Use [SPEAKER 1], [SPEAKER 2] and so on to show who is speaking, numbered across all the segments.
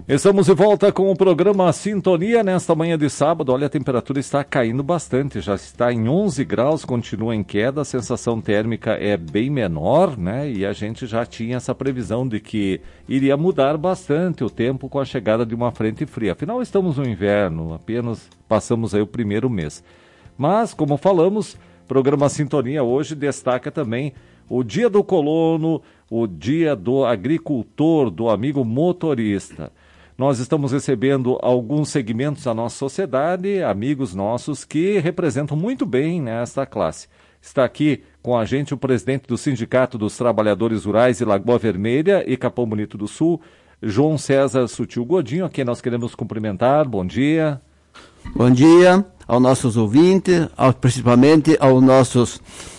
[SPEAKER 1] Estamos de volta com o programa Sintonia nesta manhã de sábado. Olha, a temperatura está caindo bastante, já está em 11 graus, continua em queda, a sensação térmica é bem menor, né? E a gente já tinha essa previsão de que iria mudar bastante o tempo com a chegada de uma frente fria. Afinal, estamos no inverno, apenas passamos aí o primeiro mês. Mas, como falamos, o programa Sintonia hoje destaca também o Dia do Colono, o Dia do Agricultor, do amigo motorista. Nós estamos recebendo alguns segmentos da nossa sociedade, amigos nossos que representam muito bem nesta classe. Está aqui com a gente o presidente do Sindicato dos Trabalhadores Rurais de Lagoa Vermelha e Capão Bonito do Sul, João César Sutil Godinho, a quem nós queremos cumprimentar. Bom dia.
[SPEAKER 2] Bom dia aos nossos ouvintes, principalmente aos nossos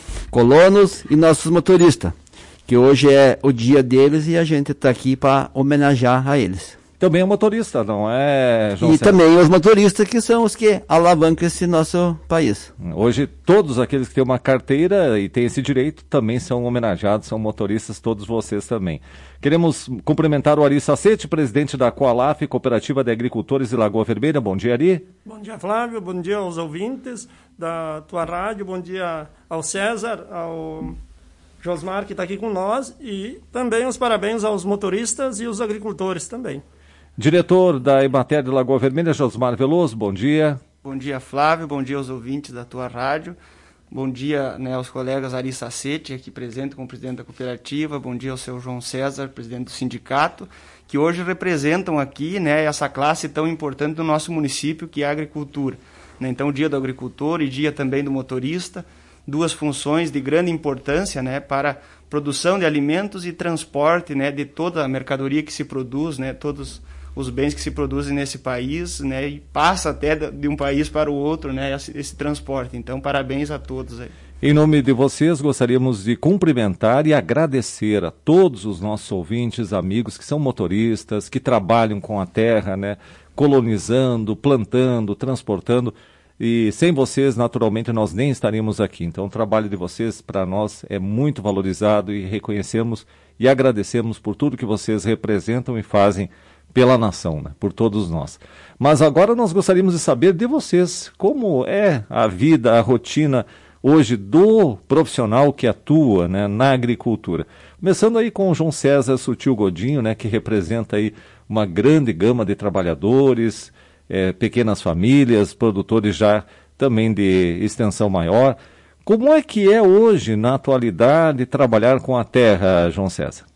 [SPEAKER 2] colonos e nossos motoristas, que hoje é o dia deles e a gente está aqui para homenagear a eles.
[SPEAKER 1] Também é motorista, não é, João
[SPEAKER 2] E
[SPEAKER 1] César?
[SPEAKER 2] também os motoristas que são os que alavancam esse nosso país.
[SPEAKER 1] Hoje todos aqueles que têm uma carteira e têm esse direito também são homenageados, são motoristas, todos vocês também. Queremos cumprimentar o Ari Sacete, presidente da Coalaf, Cooperativa de Agricultores de Lagoa Vermelha. Bom dia, Ari.
[SPEAKER 3] Bom dia, Flávio. Bom dia aos ouvintes da tua rádio. Bom dia ao César, ao Josmar, que está aqui com nós. E também os parabéns aos motoristas e os agricultores também.
[SPEAKER 1] Diretor da Emater de Lagoa Vermelha, Josmar Veloso, bom dia.
[SPEAKER 4] Bom dia, Flávio. Bom dia aos ouvintes da tua rádio. Bom dia, né, aos colegas Ari Sacete, aqui presente como presidente da cooperativa. Bom dia ao seu João César, presidente do sindicato, que hoje representam aqui, né, essa classe tão importante do nosso município, que é a agricultura. Né? Então, o dia do agricultor e dia também do motorista, duas funções de grande importância, né, para produção de alimentos e transporte, né, de toda a mercadoria que se produz, né, todos os bens que se produzem nesse país, né, e passa até de um país para o outro, né, esse transporte. Então, parabéns a todos aí.
[SPEAKER 1] Em nome de vocês, gostaríamos de cumprimentar e agradecer a todos os nossos ouvintes, amigos que são motoristas, que trabalham com a terra, né, colonizando, plantando, transportando. E sem vocês, naturalmente, nós nem estaríamos aqui. Então, o trabalho de vocês, para nós, é muito valorizado e reconhecemos e agradecemos por tudo que vocês representam e fazem pela nação, né? Por todos nós. Mas agora nós gostaríamos de saber de vocês, como é a vida, a rotina hoje do profissional que atua, né, na agricultura. Começando aí com o João César Sutil Godinho, né, que representa aí uma grande gama de trabalhadores, pequenas famílias, produtores já também de extensão maior. Como é que é hoje, na atualidade, trabalhar com a terra, João César?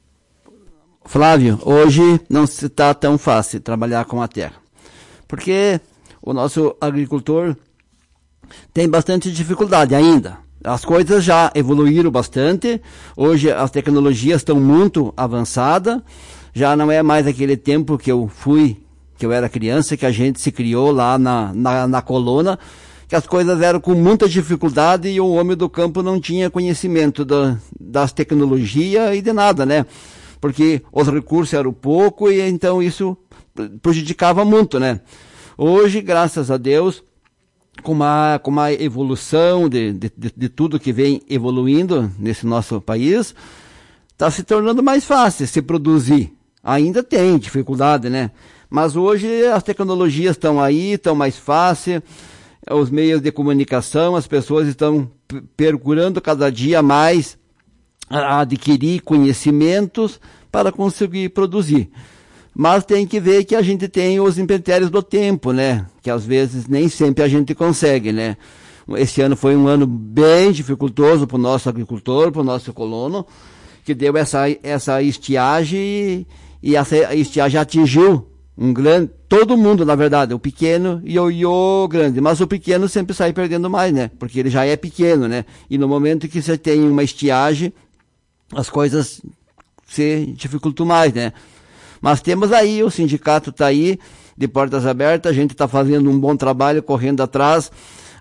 [SPEAKER 2] Flávio, hoje não se está tão fácil trabalhar com a terra, porque o nosso agricultor tem bastante dificuldade ainda. As coisas já evoluíram bastante, hoje as tecnologias estão muito avançadas, já não é mais aquele tempo que eu era criança, que a gente se criou lá na colônia, que as coisas eram com muita dificuldade e o homem do campo não tinha conhecimento das tecnologias e de nada, né? Porque os recursos eram pouco e então isso prejudicava muito, né? Hoje, graças a Deus, com uma evolução de tudo que vem evoluindo nesse nosso país, está se tornando mais fácil se produzir. Ainda tem dificuldade, né? Mas hoje as tecnologias estão aí, estão mais fáceis, os meios de comunicação, as pessoas estão procurando cada dia mais a adquirir conhecimentos para conseguir produzir. Mas tem que ver que a gente tem os intempéries do tempo, né? Que às vezes nem sempre a gente consegue, né? Esse ano foi um ano bem dificultoso para o nosso agricultor, para o nosso colono, que deu essa estiagem e essa estiagem atingiu todo mundo, na verdade, o pequeno e o grande, mas o pequeno sempre sai perdendo mais, né? Porque ele já é pequeno, né? E no momento que você tem uma estiagem, as coisas se dificultam mais, né? Mas temos aí, o sindicato está aí, de portas abertas, a gente está fazendo um bom trabalho, correndo atrás,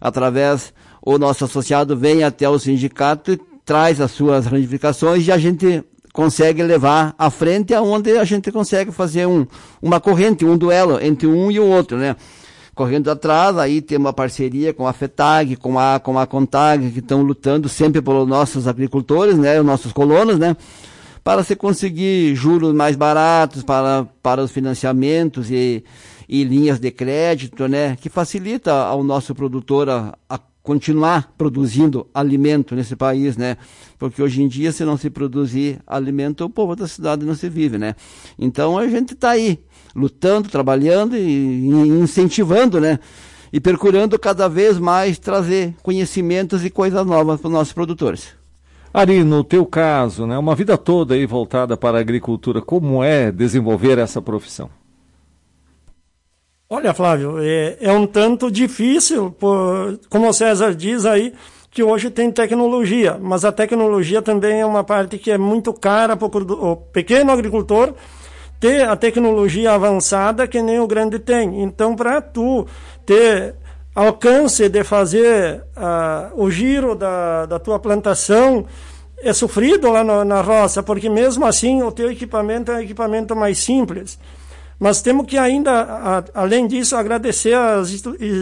[SPEAKER 2] o nosso associado vem até o sindicato e traz as suas reivindicações e a gente consegue levar à frente, aonde a gente consegue fazer uma corrente, um duelo entre um e o outro, né? Correndo atrás, aí tem uma parceria com a FETAG, com a CONTAG, que estão lutando sempre pelos nossos agricultores, né? Os nossos colonos, né? para se conseguir juros mais baratos para os financiamentos e linhas de crédito, né, que facilita ao nosso produtor a continuar produzindo alimento nesse país, né? Porque hoje em dia, se não se produzir alimento, o povo da cidade não se vive, né? Então a gente está aí, lutando, trabalhando e incentivando, né? E procurando cada vez mais trazer conhecimentos e coisas novas para os nossos produtores.
[SPEAKER 1] Ari, no teu caso, né, uma vida toda aí voltada para a agricultura, como é desenvolver essa profissão?
[SPEAKER 3] Olha, Flávio, é um tanto difícil, como o César diz aí, que hoje tem tecnologia, mas a tecnologia também é uma parte que é muito cara para o pequeno agricultor ter a tecnologia avançada que nem o grande tem. Então, para tu ter alcance de fazer o giro da tua plantação, é sofrido lá na roça, porque mesmo assim o teu equipamento é um equipamento mais simples. Mas temos que ainda, além disso, agradecer às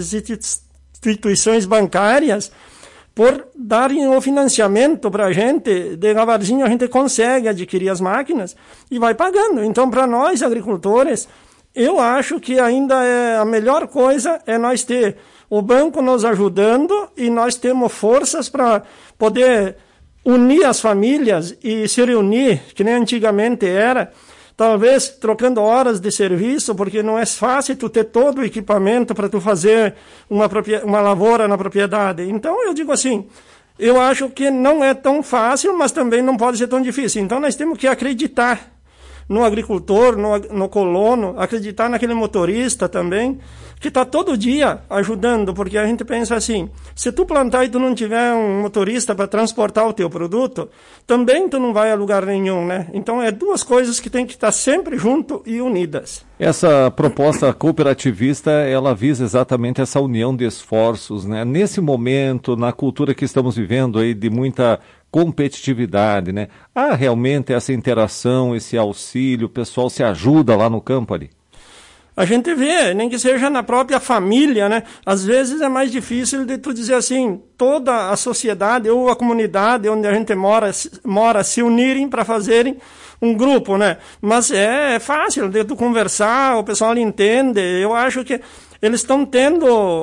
[SPEAKER 3] instituições bancárias por darem o financiamento para a gente. Devagarzinho a gente consegue adquirir as máquinas e vai pagando. Então, para nós, agricultores, eu acho que ainda a melhor coisa é nós ter o banco nos ajudando e nós temos forças para poder unir as famílias e se reunir, que nem antigamente era, talvez trocando horas de serviço, porque não é fácil tu ter todo o equipamento para tu fazer uma lavoura na propriedade. Então, eu digo assim, eu acho que não é tão fácil, mas também não pode ser tão difícil. Então, nós temos que acreditar no agricultor, no colono, acreditar naquele motorista também, que está todo dia ajudando, porque a gente pensa assim, se tu plantar e tu não tiver um motorista para transportar o teu produto, também tu não vai a lugar nenhum, né? Então é duas coisas que tem que estar sempre junto e unidas.
[SPEAKER 1] Essa proposta cooperativista, ela visa exatamente essa união de esforços, né? Nesse momento, na cultura que estamos vivendo aí de muita competitividade, né? Há realmente essa interação, esse auxílio, o pessoal se ajuda lá no campo ali?
[SPEAKER 3] A gente vê, nem que seja na própria família, né? Às vezes é mais difícil de tu dizer assim, toda a sociedade ou a comunidade onde a gente mora se unirem para fazerem um grupo, né? Mas é fácil de tu conversar, o pessoal entende. Eu acho que eles estão tendo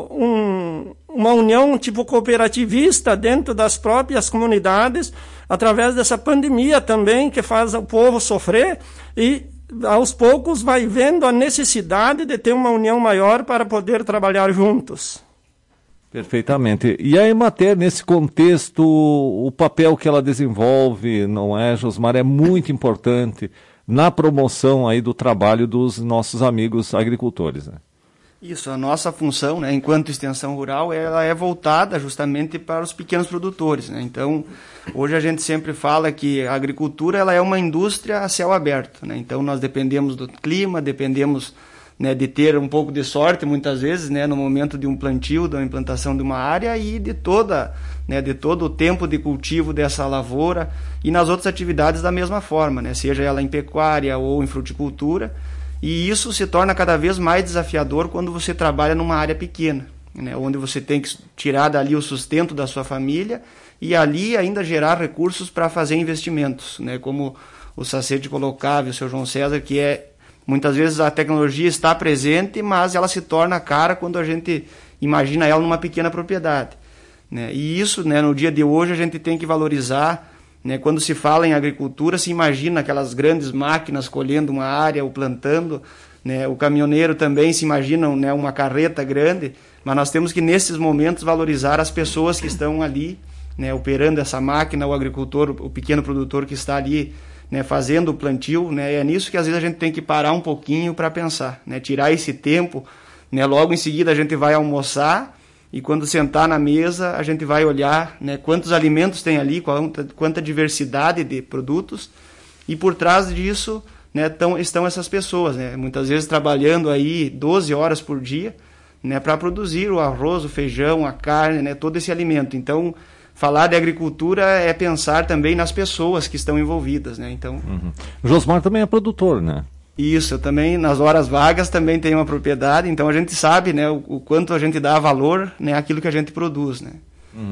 [SPEAKER 3] uma união tipo cooperativista dentro das próprias comunidades, através dessa pandemia também, que faz o povo sofrer e aos poucos vai vendo a necessidade de ter uma união maior para poder trabalhar juntos.
[SPEAKER 1] Perfeitamente. E a Emater, nesse contexto, o papel que ela desenvolve, não é, Josmar, é muito importante na promoção aí do trabalho dos nossos amigos agricultores, né?
[SPEAKER 4] Isso, a nossa função, né, enquanto extensão rural, ela é voltada justamente para os pequenos produtores, né? Então, hoje a gente sempre fala que a agricultura ela é uma indústria a céu aberto, né? Então, nós dependemos do clima, dependemos, né, de ter um pouco de sorte, muitas vezes, né, no momento de um plantio, da implantação de uma área e de todo o tempo de cultivo dessa lavoura e nas outras atividades da mesma forma, né? Seja ela em pecuária ou em fruticultura. E isso se torna cada vez mais desafiador quando você trabalha numa área pequena, né, onde você tem que tirar dali o sustento da sua família e ali ainda gerar recursos para fazer investimentos, né, como o Sacete colocava, o seu João César, que muitas vezes a tecnologia está presente, mas ela se torna cara quando a gente imagina ela numa pequena propriedade, né, e isso, né, no dia de hoje a gente tem que valorizar. Quando se fala em agricultura, se imagina aquelas grandes máquinas colhendo uma área ou plantando, né? O caminhoneiro também se imagina, né, uma carreta grande, mas nós temos que, nesses momentos, valorizar as pessoas que estão ali, né, operando essa máquina, o agricultor, o pequeno produtor que está ali, né, fazendo o plantio, né? É nisso que às vezes a gente tem que parar um pouquinho para pensar, né? Tirar esse tempo, né? Logo em seguida a gente vai almoçar, e quando sentar na mesa, a gente vai olhar, né, quantos alimentos tem ali, quanta diversidade de produtos, e por trás disso, né, estão essas pessoas, né, muitas vezes trabalhando aí 12 horas por dia, né, para produzir o arroz, o feijão, a carne, né, todo esse alimento. Então, falar de agricultura é pensar também nas pessoas que estão envolvidas, né? Então,
[SPEAKER 1] Josmar também é produtor, né?
[SPEAKER 4] Isso, eu também, nas horas vagas, também tenho uma propriedade, então a gente sabe, né, o quanto a gente dá valor, né, àquilo que a gente produz, né.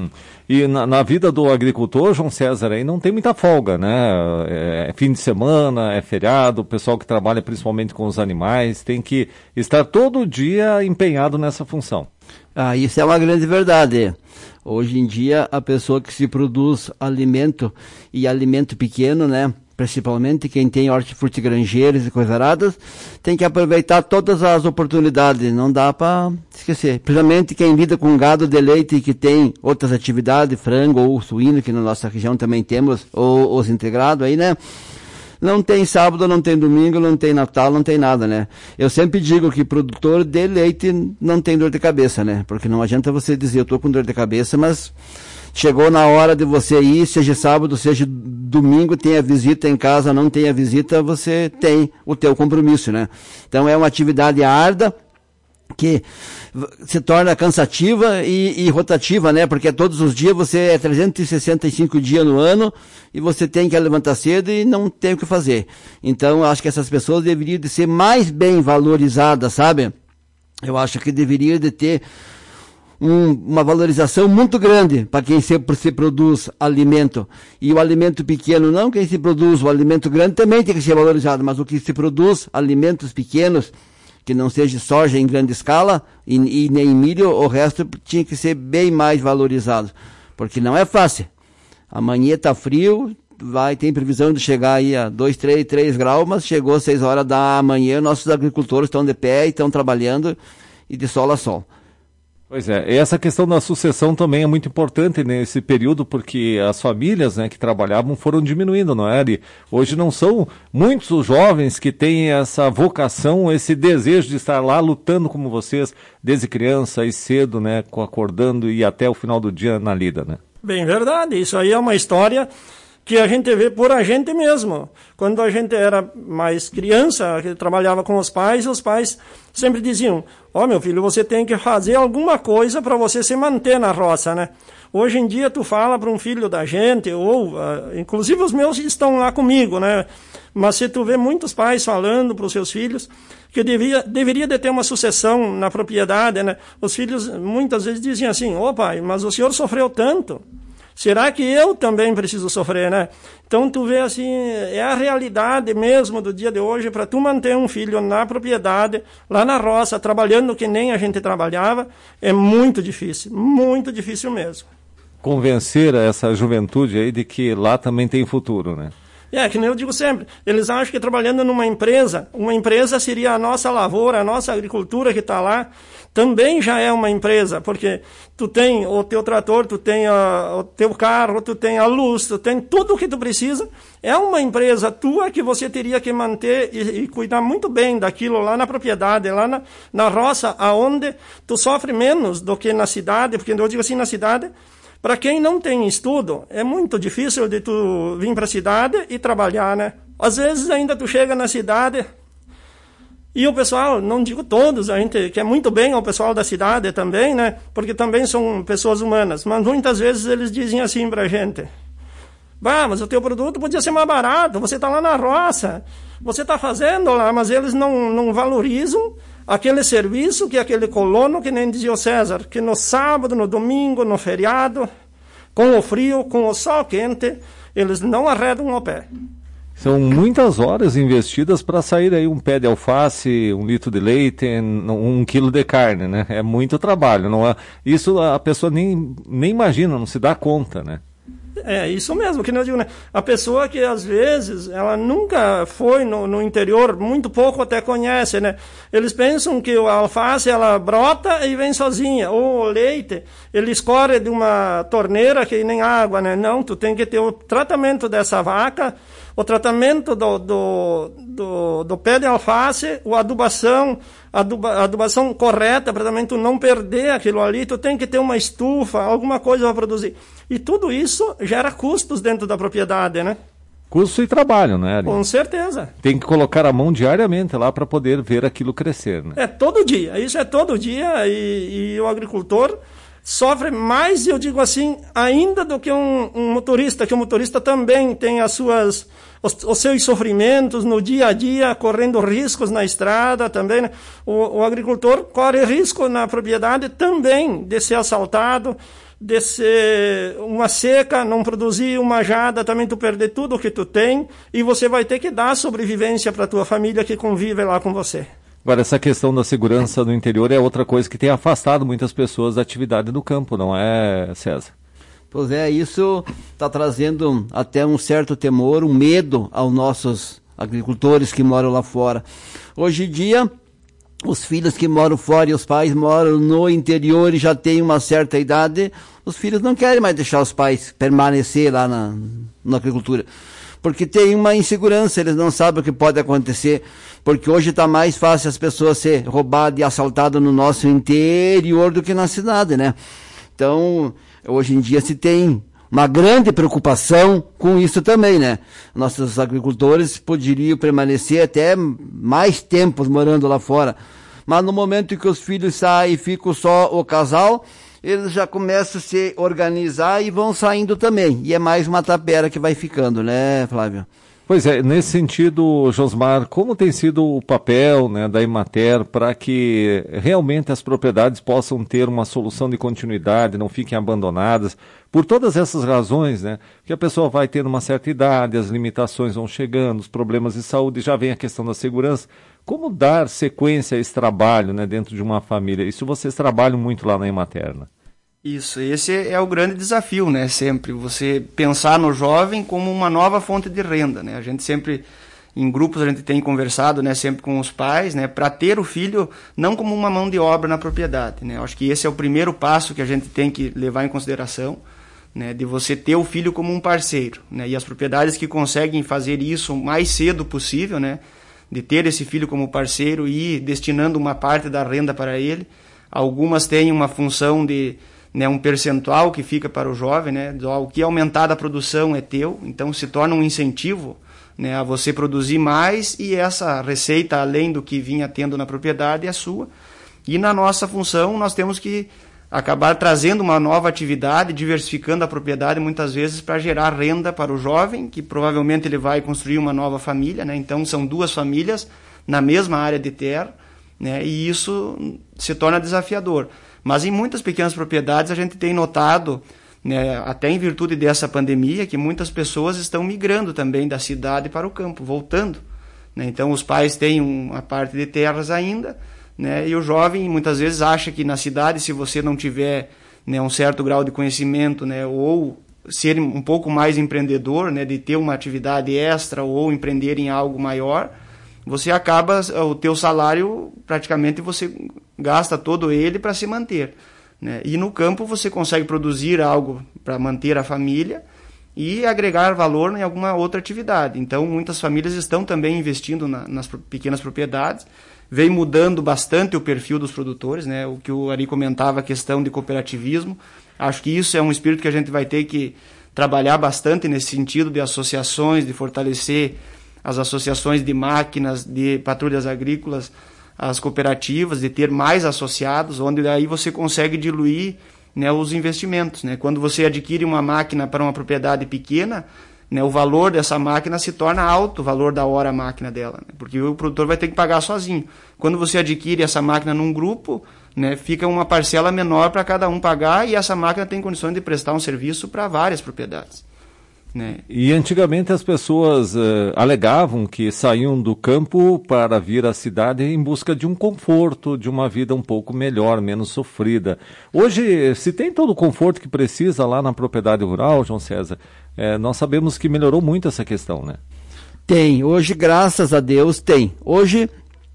[SPEAKER 1] E na vida do agricultor, João César, aí não tem muita folga, né? É fim de semana, é feriado, o pessoal que trabalha principalmente com os animais tem que estar todo dia empenhado nessa função.
[SPEAKER 2] Isso é uma grande verdade. Hoje em dia, a pessoa que se produz alimento e alimento pequeno, né? Principalmente quem tem hortifrutigranjeiros e coisas aradas, tem que aproveitar todas as oportunidades, não dá para esquecer. Principalmente quem lida com gado de leite e que tem outras atividades, frango ou suíno, que na nossa região também temos, ou os integrados aí, né? Não tem sábado, não tem domingo, não tem Natal, não tem nada, né? Eu sempre digo que produtor de leite não tem dor de cabeça, né? Porque não adianta você dizer, eu tô com dor de cabeça, mas chegou na hora de você ir, seja sábado, seja domingo, tenha visita em casa, não tenha visita, você tem o teu compromisso, né? Então é uma atividade árdua que se torna cansativa e rotativa, né? Porque todos os dias é 365 dias no ano e você tem que levantar cedo e não tem o que fazer. Então, acho que essas pessoas deveriam de ser mais bem valorizadas, sabe? Eu acho que deveria de ter uma valorização muito grande para quem se produz alimento. E o alimento pequeno não, quem se produz o alimento grande também tem que ser valorizado, mas o que se produz alimentos pequenos, que não seja soja em grande escala e nem milho, o resto tinha que ser bem mais valorizado, porque não é fácil. Amanhã está frio, tem previsão de chegar aí a 2, 3 graus, mas chegou às 6 horas da manhã, nossos agricultores estão de pé e estão trabalhando e de sol a sol.
[SPEAKER 1] Pois é, essa questão da sucessão também é muito importante nesse período, porque as famílias, né, que trabalhavam foram diminuindo, não é, Ari? Hoje não são muitos os jovens que têm essa vocação, esse desejo de estar lá lutando como vocês, desde criança e cedo, né, acordando e até o final do dia na lida, né?
[SPEAKER 3] Bem verdade, isso aí é uma história que a gente vê por a gente mesmo. Quando a gente era mais criança, que trabalhava com os pais sempre diziam, meu filho, você tem que fazer alguma coisa para você se manter na roça, né? Hoje em dia tu fala para um filho da gente, inclusive os meus estão lá comigo, né? Mas se tu vê muitos pais falando para os seus filhos que deveria de ter uma sucessão na propriedade, né? Os filhos muitas vezes dizem assim, pai, mas o senhor sofreu tanto. Será que eu também preciso sofrer, né? Então tu vê assim, é a realidade mesmo do dia de hoje, para tu manter um filho na propriedade, lá na roça, trabalhando que nem a gente trabalhava, é muito difícil mesmo.
[SPEAKER 1] Convencer essa juventude aí de que lá também tem futuro, né?
[SPEAKER 3] Que nem eu digo sempre, eles acham que trabalhando numa empresa, uma empresa seria a nossa lavoura, a nossa agricultura que está lá, também já é uma empresa, porque tu tem o teu trator, tu tem o teu carro, tu tem a luz, tu tem tudo o que tu precisa, é uma empresa tua que você teria que manter e cuidar muito bem daquilo lá na propriedade, lá na roça, aonde tu sofre menos do que na cidade, porque eu digo assim, na cidade, para quem não tem estudo, é muito difícil de tu vir para a cidade e trabalhar, né? Às vezes ainda tu chega na cidade e o pessoal, não digo todos, a gente quer muito bem ao pessoal da cidade também, né? Porque também são pessoas humanas, mas muitas vezes eles dizem assim para a gente, mas o teu produto podia ser mais barato, você está lá na roça, você está fazendo lá, mas eles não valorizam aquele serviço que aquele colono, que nem dizia o César, que no sábado, no domingo, no feriado, com o frio, com o sol quente, eles não arredam o pé.
[SPEAKER 1] São muitas horas investidas para sair aí um pé de alface, 1 litro de leite, 1 quilo de carne, né? É muito trabalho, não é? Isso a pessoa nem imagina, não se dá conta, né?
[SPEAKER 3] É isso mesmo, que eu digo, né? A pessoa que às vezes ela nunca foi no interior, muito pouco até conhece, né? Eles pensam que a alface ela brota e vem sozinha, ou o leite ele escorre de uma torneira que nem água, né? Não, tu tem que ter o tratamento dessa vaca, o tratamento do pé de alface, a adubação correta para também tu não perder aquilo ali, tu tem que ter uma estufa, alguma coisa para produzir. E tudo isso gera custos dentro da propriedade, né?
[SPEAKER 1] Custo e trabalho, né, Ari?
[SPEAKER 3] Com certeza.
[SPEAKER 1] Tem que colocar a mão diariamente lá para poder ver aquilo crescer, né?
[SPEAKER 3] É todo dia, isso é todo dia e o agricultor sofre mais, eu digo assim, ainda do que um motorista, que o motorista também tem os seus sofrimentos no dia a dia, correndo riscos na estrada também, né? O agricultor corre risco na propriedade também de ser assaltado, de ser uma seca, não produzir uma jada, também tu perder tudo o que tu tem, e você vai ter que dar sobrevivência para a tua família que convive lá com você.
[SPEAKER 1] Agora, essa questão da segurança no interior é outra coisa que tem afastado muitas pessoas da atividade do campo, não é, César?
[SPEAKER 2] Pois é, isso está trazendo até um certo temor, um medo aos nossos agricultores que moram lá fora. Hoje em dia, os filhos que moram fora e os pais moram no interior e já têm uma certa idade, os filhos não querem mais deixar os pais permanecer lá na agricultura, porque tem uma insegurança, eles não sabem o que pode acontecer, porque hoje está mais fácil as pessoas ser roubadas e assaltadas no nosso interior do que na cidade, né? Então, hoje em dia se tem uma grande preocupação com isso também, né? Nossos agricultores poderiam permanecer até mais tempos morando lá fora, mas no momento em que os filhos saem e ficam só o casal, eles já começam a se organizar e vão saindo também. E é mais uma tapera que vai ficando, né, Flávio?
[SPEAKER 1] Pois é, nesse sentido, Josmar, como tem sido o papel, né, da Emater para que realmente as propriedades possam ter uma solução de continuidade, não fiquem abandonadas, por todas essas razões, né, que a pessoa vai tendo uma certa idade, as limitações vão chegando, os problemas de saúde, já vem a questão da segurança. Como dar sequência a esse trabalho, né, dentro de uma família? Isso vocês trabalham muito lá na Emater, né?
[SPEAKER 4] Isso, esse é o grande desafio, né? Sempre você pensar no jovem como uma nova fonte de renda, né? A gente sempre, em grupos, a gente tem conversado, né, sempre com os pais, né, para ter o filho não como uma mão de obra na propriedade, né? Eu acho que esse é o primeiro passo que a gente tem que levar em consideração, né, de você ter o filho como um parceiro, né? E as propriedades que conseguem fazer isso o mais cedo possível, né, de ter esse filho como parceiro e ir destinando uma parte da renda para ele. Algumas têm uma função de, né, um percentual que fica para o jovem, né, o que aumentar da produção é teu, então se torna um incentivo, né, a você produzir mais e essa receita, além do que vinha tendo na propriedade, é sua. E na nossa função nós temos que acabar trazendo uma nova atividade, diversificando a propriedade muitas vezes para gerar renda para o jovem, que provavelmente ele vai construir uma nova família, né, então são duas famílias na mesma área de terra, né, e isso se torna desafiador. Mas em muitas pequenas propriedades a gente tem notado, né, até em virtude dessa pandemia, que muitas pessoas estão migrando também da cidade para o campo, voltando, né? Então os pais têm uma parte de terras ainda, né, e o jovem muitas vezes acha que na cidade, se você não tiver, né, um certo grau de conhecimento, né, ou ser um pouco mais empreendedor, né, de ter uma atividade extra ou empreender em algo maior, você acaba, o teu salário, praticamente você gasta todo ele para se manter, né? E no campo você consegue produzir algo para manter a família e agregar valor em alguma outra atividade. Então, muitas famílias estão também investindo nas pequenas propriedades, vem mudando bastante o perfil dos produtores, né? O que o Ari comentava, a questão de cooperativismo. Acho que isso é um espírito que a gente vai ter que trabalhar bastante nesse sentido de associações, de fortalecer as associações de máquinas, de patrulhas agrícolas, as cooperativas, de ter mais associados, onde aí você consegue diluir, né, os investimentos, né? Quando você adquire uma máquina para uma propriedade pequena, né, o valor dessa máquina se torna alto, o valor da hora máquina dela, né? Porque o produtor vai ter que pagar sozinho. Quando você adquire essa máquina num grupo, né, fica uma parcela menor para cada um pagar e essa máquina tem condições de prestar um serviço para várias propriedades, né?
[SPEAKER 1] E antigamente as pessoas alegavam que saíam do campo para vir à cidade em busca de um conforto, de uma vida um pouco melhor, menos sofrida. Hoje, se tem todo o conforto que precisa lá na propriedade rural, João César, nós sabemos que melhorou muito essa questão, né?
[SPEAKER 2] Tem. Hoje, graças a Deus, tem. Hoje,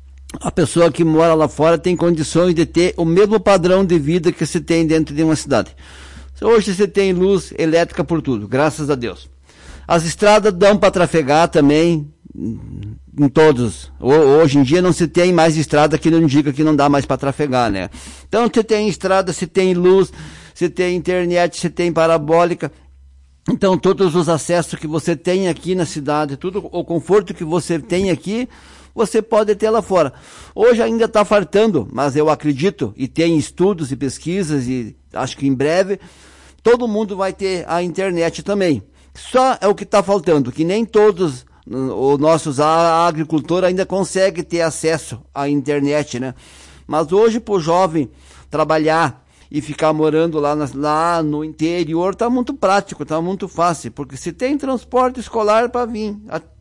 [SPEAKER 2] a pessoa que mora lá fora tem condições de ter o mesmo padrão de vida que se tem dentro de uma cidade. Hoje você tem luz elétrica por tudo, graças a Deus. As estradas dão para trafegar também, em todos. Hoje em dia não se tem mais estrada que não diga que não dá mais para trafegar, né? Então você tem estrada, você tem luz, você tem internet, você tem parabólica. Então todos os acessos que você tem aqui na cidade, tudo o conforto que você tem aqui, você pode ter lá fora. Hoje ainda está fartando, mas eu acredito, e tem estudos e pesquisas, e acho que em breve todo mundo vai ter a internet também. Só é o que está faltando, que nem todos os nossos agricultores ainda conseguem ter acesso à internet, né? Mas hoje, para o jovem trabalhar e ficar morando lá no interior está muito prático, está muito fácil, porque se tem transporte escolar para vir,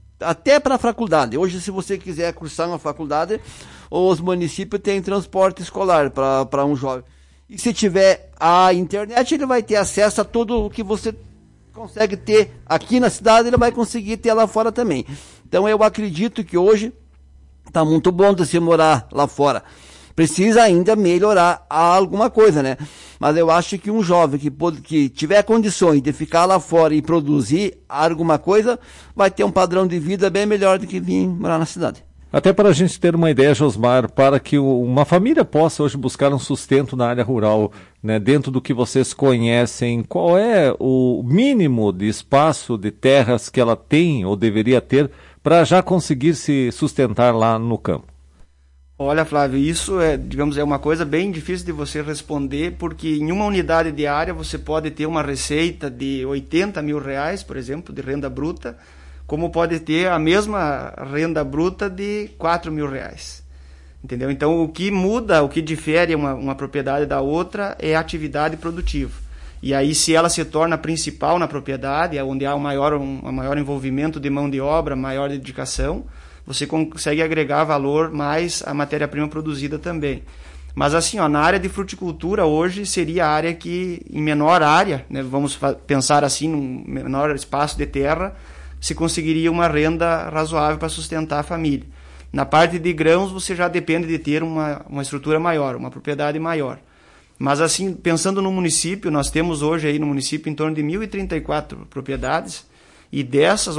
[SPEAKER 2] até para a faculdade. Hoje, se você quiser cursar uma faculdade, os municípios têm transporte escolar para um jovem. E se tiver a internet, ele vai ter acesso a tudo o que você consegue ter aqui na cidade, ele vai conseguir ter lá fora também. Então eu acredito que hoje está muito bom de se morar lá fora. Precisa ainda melhorar alguma coisa, né? Mas eu acho que um jovem que tiver condições de ficar lá fora e produzir alguma coisa, vai ter um padrão de vida bem melhor do que vir morar na cidade.
[SPEAKER 1] Até para a gente ter uma ideia, Josmar, para que uma família possa hoje buscar um sustento na área rural, né, dentro do que vocês conhecem, qual é o mínimo de espaço de terras que ela tem ou deveria ter para já conseguir se sustentar lá no campo?
[SPEAKER 4] Olha, Flávio, isso é uma coisa bem difícil de você responder, porque em uma unidade de área você pode ter uma receita de R$80 mil, por exemplo, de renda bruta, como pode ter a mesma renda bruta de R$4 mil. Entendeu? Então, o que muda, o que difere uma propriedade da outra é a atividade produtiva. E aí, se ela se torna principal na propriedade, onde há um maior envolvimento de mão de obra, maior dedicação, você consegue agregar valor mais à matéria-prima produzida também. Mas assim, na área de fruticultura hoje seria a área que, em menor área, né, vamos pensar assim, num menor espaço de terra, se conseguiria uma renda razoável para sustentar a família. Na parte de grãos, você já depende de ter uma estrutura maior, uma propriedade maior. Mas assim, pensando no município, nós temos hoje aí no município em torno de 1.034 propriedades, e dessas,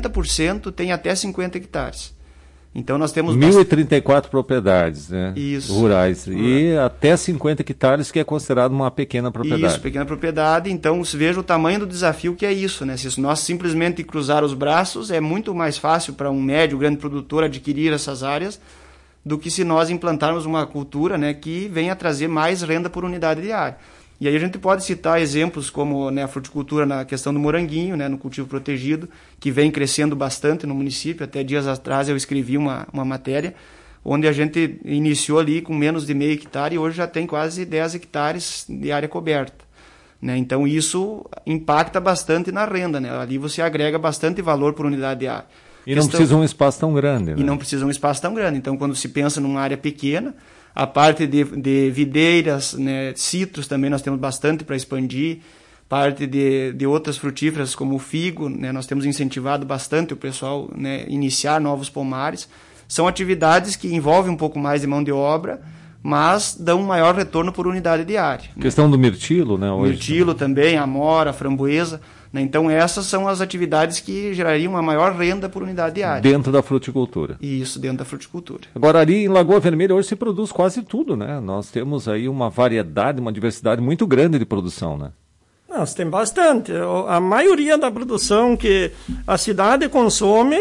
[SPEAKER 4] 80% tem até 50 hectares. Então nós temos
[SPEAKER 1] 1.034 propriedades, né?
[SPEAKER 4] Isso.
[SPEAKER 1] Rurais. E até 50 hectares, que é considerado uma pequena propriedade.
[SPEAKER 4] Isso, pequena propriedade. Então veja o tamanho do desafio que é isso, né? Se nós simplesmente cruzar os braços, é muito mais fácil para um médio, grande produtor adquirir essas áreas do que se nós implantarmos uma cultura, né, que venha trazer mais renda por unidade de área. E aí a gente pode citar exemplos como, né, a fruticultura na questão do moranguinho, né, no cultivo protegido, que vem crescendo bastante no município. Até dias atrás eu escrevi uma matéria onde a gente iniciou ali com menos de meio hectare e hoje já tem quase 10 hectares de área coberta. Né? Então isso impacta bastante na renda. Né? Ali você agrega bastante valor por unidade de área.
[SPEAKER 1] E não precisa um espaço tão grande. Né?
[SPEAKER 4] E não precisa um espaço tão grande. Então quando se pensa numa área pequena, a parte de videiras, né, citros também nós temos bastante para expandir, parte de outras frutíferas como o figo, né, nós temos incentivado bastante o pessoal, né, iniciar novos pomares. São atividades que envolvem um pouco mais de mão de obra, mas dão um maior retorno por unidade de área.
[SPEAKER 1] Questão do mirtilo, né? Hoje,
[SPEAKER 4] mirtilo também, a amora, a framboesa. Então essas são as atividades que gerariam uma maior renda por unidade de área.
[SPEAKER 1] Dentro da fruticultura.
[SPEAKER 4] Isso, dentro da fruticultura.
[SPEAKER 1] Agora ali em Lagoa Vermelha hoje se produz quase tudo, né? Nós temos aí uma variedade, uma diversidade muito grande de produção, né?
[SPEAKER 3] Nós temos bastante. A maioria da produção que a cidade consome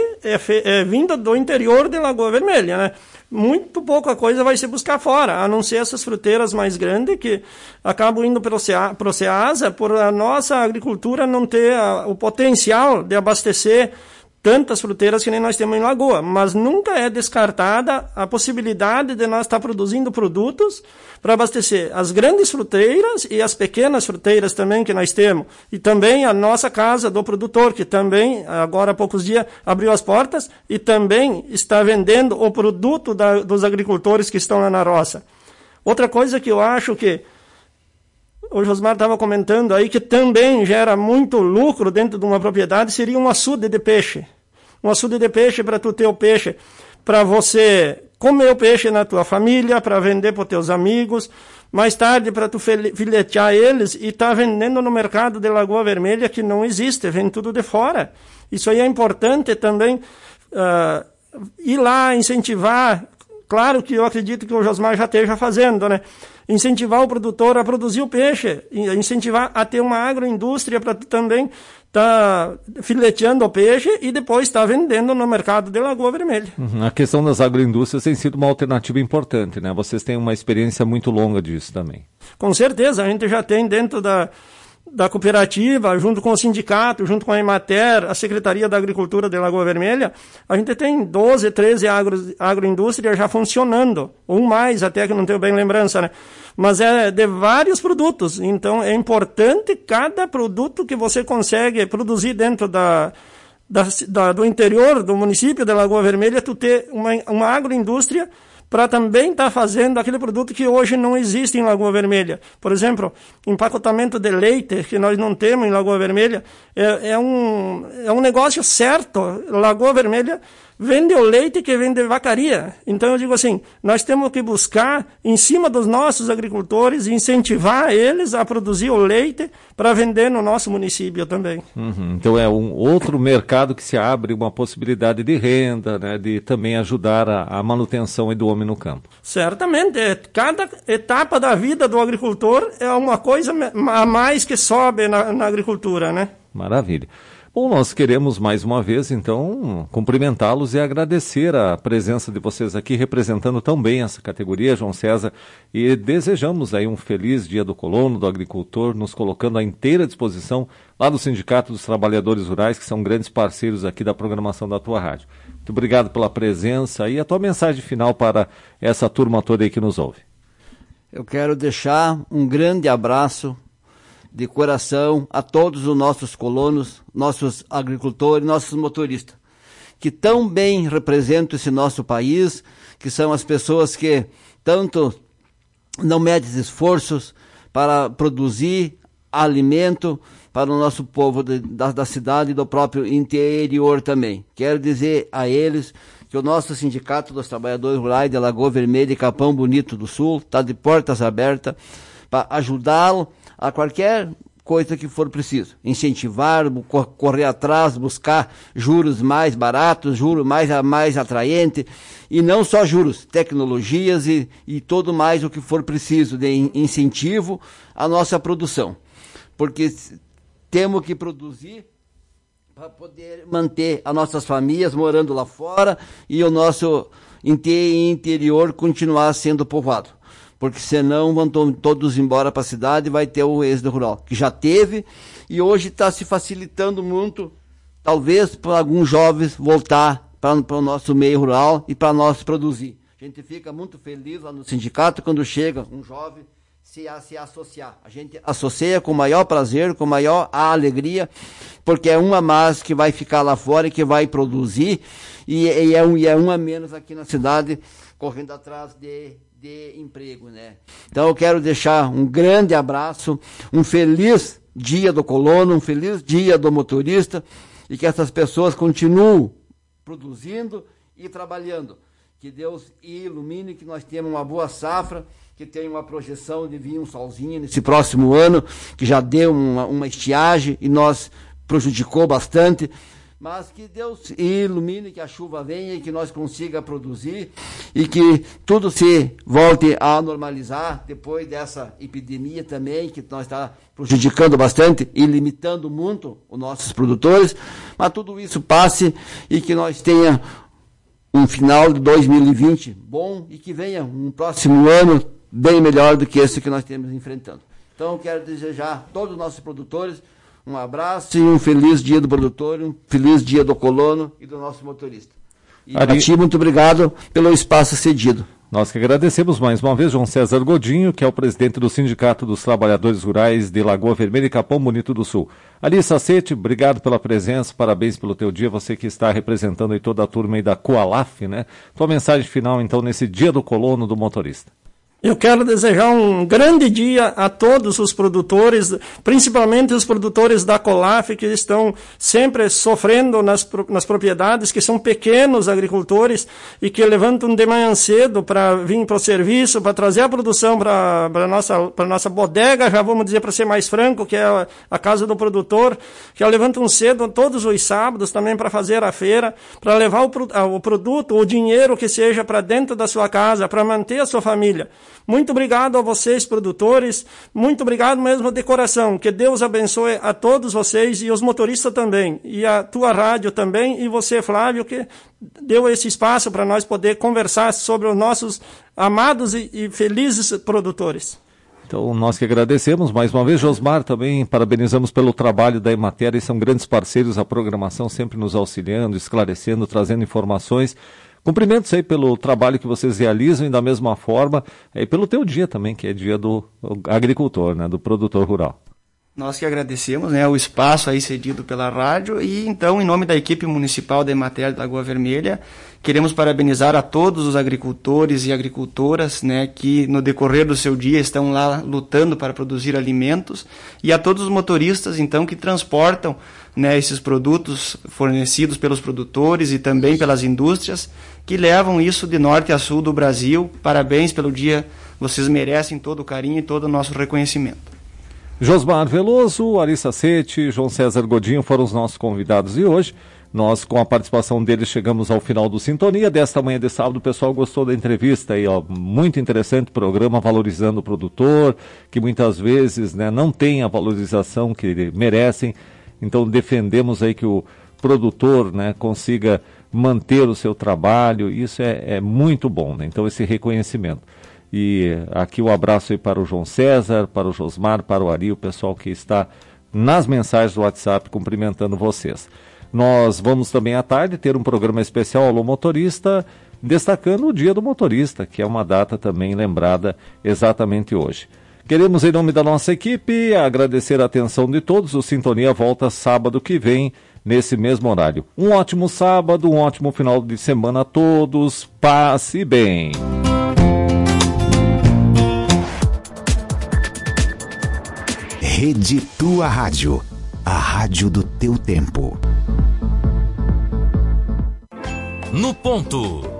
[SPEAKER 3] é vinda do interior de Lagoa Vermelha, né? Muito pouca coisa vai se buscar fora, a não ser essas fruteiras mais grandes que acabam indo para o Ceasa, por a nossa agricultura não ter o potencial de abastecer tantas fruteiras que nem nós temos em Lagoa, mas nunca é descartada a possibilidade de nós estar produzindo produtos para abastecer as grandes fruteiras e as pequenas fruteiras também que nós temos, e também a nossa casa do produtor, que também, agora há poucos dias, abriu as portas e também está vendendo o produto dos agricultores que estão lá na roça. Outra coisa que eu acho que o Josmar estava comentando aí, que também gera muito lucro dentro de uma propriedade, seria um açude de peixe. Um açude de peixe para tu ter o peixe, para você comer o peixe na tua família, para vender para os teus amigos, mais tarde para tu filetear eles e tá vendendo no mercado de Lagoa Vermelha, que não existe, vem tudo de fora. Isso aí é importante também, ir lá, incentivar. Claro que eu acredito que o Josmar já esteja fazendo, né? Incentivar o produtor a produzir o peixe, incentivar a ter uma agroindústria para também estar fileteando o peixe e depois estar vendendo no mercado de Lagoa Vermelha.
[SPEAKER 1] A questão das agroindústrias tem sido uma alternativa importante, né? Vocês têm uma experiência muito longa disso também.
[SPEAKER 3] Com certeza, a gente já tem dentro da cooperativa, junto com o sindicato, junto com a Emater, a Secretaria da Agricultura de Lagoa Vermelha, a gente tem 12, 13 agroindústrias já funcionando, ou mais até, que não tenho bem lembrança, né? Mas é de vários produtos, então é importante cada produto que você consegue produzir dentro do interior do município de Lagoa Vermelha, tu ter uma agroindústria para também estar fazendo aquele produto que hoje não existe em Lagoa Vermelha. Por exemplo, empacotamento de leite, que nós não temos em Lagoa Vermelha, é um negócio certo. Lagoa Vermelha vende o leite que vende vacaria. Então eu digo assim, nós temos que buscar, em cima dos nossos agricultores, incentivar eles a produzir o leite para vender no nosso município também.
[SPEAKER 1] Então é um outro mercado que se abre, uma possibilidade de renda, né, de também ajudar a manutenção do homem no campo.
[SPEAKER 3] Certamente, cada etapa da vida do agricultor é uma coisa a mais que sobe na agricultura, né?
[SPEAKER 1] Maravilha. Bom, nós queremos mais uma vez, então, cumprimentá-los e agradecer a presença de vocês aqui, representando tão bem essa categoria, João César, e desejamos aí um feliz Dia do Colono, do Agricultor, nos colocando à inteira disposição lá do Sindicato dos Trabalhadores Rurais, que são grandes parceiros aqui da programação da tua rádio. Muito obrigado pela presença e a tua mensagem final para essa turma toda aí que nos ouve.
[SPEAKER 2] Eu quero deixar um grande abraço de coração a todos os nossos colonos, nossos agricultores, nossos motoristas, que tão bem representam esse nosso país, que são as pessoas que tanto não medem esforços para produzir alimento para o nosso povo da cidade e do próprio interior também. Quero dizer a eles que o nosso Sindicato dos Trabalhadores Rurais de Lagoa Vermelha e Capão Bonito do Sul está de portas abertas para ajudá-lo a qualquer coisa que for preciso, incentivar, correr atrás, buscar juros mais baratos, juros mais atraentes, e não só juros, tecnologias e todo mais o que for preciso de incentivo à nossa produção, porque temos que produzir para poder manter as nossas famílias morando lá fora e o nosso interior continuar sendo povoado. Porque senão vão todos embora para a cidade e vai ter o êxodo rural, que já teve e hoje está se facilitando muito, talvez para alguns jovens voltar para o nosso meio rural e para nós produzir. A gente fica muito feliz lá no sindicato quando chega um jovem se associar. A gente associa com o maior prazer, com a maior alegria, porque é uma mais que vai ficar lá fora e que vai produzir e é uma menos aqui na cidade correndo atrás de emprego, né? Então eu quero deixar um grande abraço, um feliz dia do colono, um feliz dia do motorista e que essas pessoas continuem produzindo e trabalhando. Que Deus ilumine, que nós tenhamos uma boa safra, que tenha uma projeção de vir um solzinho nesse próximo ano, que já deu uma estiagem e nós prejudicou bastante. Mas que Deus ilumine, que a chuva venha e que nós consiga produzir e que tudo se volte a normalizar depois dessa epidemia também, que nós está prejudicando bastante e limitando muito os nossos produtores, mas tudo isso passe e que nós tenha um final de 2020 bom e que venha um próximo ano bem melhor do que esse que nós temos enfrentando. Então eu quero desejar a todos os nossos produtores um abraço e um feliz dia do produtor, um feliz dia do colono e do nosso motorista. E a ti, muito obrigado pelo espaço cedido.
[SPEAKER 1] Nós que agradecemos mais uma vez João César Godinho, que é o presidente do Sindicato dos Trabalhadores Rurais de Lagoa Vermelha e Capão Bonito do Sul. Alissa Sete, obrigado pela presença, parabéns pelo teu dia, você que está representando aí toda a turma aí da Coalaf, né? Tua mensagem final então nesse dia do colono do motorista.
[SPEAKER 3] Eu quero desejar um grande dia a todos os produtores, principalmente os produtores da Coalaf, que estão sempre sofrendo nas propriedades, que são pequenos agricultores e que levantam de manhã cedo para vir para o serviço, para trazer a produção para a nossa bodega, já vamos dizer, para ser mais franco, que é a casa do produtor, que levantam cedo todos os sábados também para fazer a feira, para levar o produto, o dinheiro que seja para dentro da sua casa, para manter a sua família. Muito obrigado a vocês, produtores. Muito obrigado mesmo de coração. Que Deus abençoe a todos vocês e os motoristas também. E a tua rádio também. E você, Flávio, que deu esse espaço para nós poder conversar sobre os nossos amados e felizes produtores.
[SPEAKER 1] Então, nós que agradecemos mais uma vez. Josmar, também parabenizamos pelo trabalho da Emater, e são grandes parceiros, a programação sempre nos auxiliando, esclarecendo, trazendo informações. Cumprimentos aí pelo trabalho que vocês realizam e da mesma forma, pelo teu dia também, que é dia do agricultor, né, do produtor rural.
[SPEAKER 4] Nós que agradecemos, né, o espaço aí cedido pela rádio e então, em nome da equipe municipal da Emater de Lagoa Vermelha, queremos parabenizar a todos os agricultores e agricultoras, né, que no decorrer do seu dia estão lá lutando para produzir alimentos, e a todos os motoristas, então, que transportam, né, esses produtos fornecidos pelos produtores e também pelas indústrias, que levam isso de norte a sul do Brasil. Parabéns pelo dia, vocês merecem todo o carinho e todo o nosso reconhecimento.
[SPEAKER 1] Josmar Veloso, Ari Sacete, João César Godinho foram os nossos convidados de hoje. Nós, com a participação deles, chegamos ao final do Sintonia desta manhã de sábado. O pessoal gostou da entrevista aí, ó, muito interessante programa valorizando o produtor, que muitas vezes, né, não tem a valorização que merecem. Então defendemos aí que o produtor, né, consiga manter o seu trabalho. Isso é muito bom, né? Então esse reconhecimento. E aqui o abraço aí para o João César, para o Josmar, para o Ari, o pessoal que está nas mensagens do WhatsApp cumprimentando vocês. Nós vamos também à tarde ter um programa especial Alô Motorista, destacando o Dia do Motorista, que é uma data também lembrada exatamente hoje. Queremos, em nome da nossa equipe, agradecer a atenção de todos. O Sintonia volta sábado que vem, nesse mesmo horário. Um ótimo sábado, um ótimo final de semana a todos. Paz e bem.
[SPEAKER 5] Rede Tua Rádio, a rádio do teu tempo.
[SPEAKER 6] No ponto.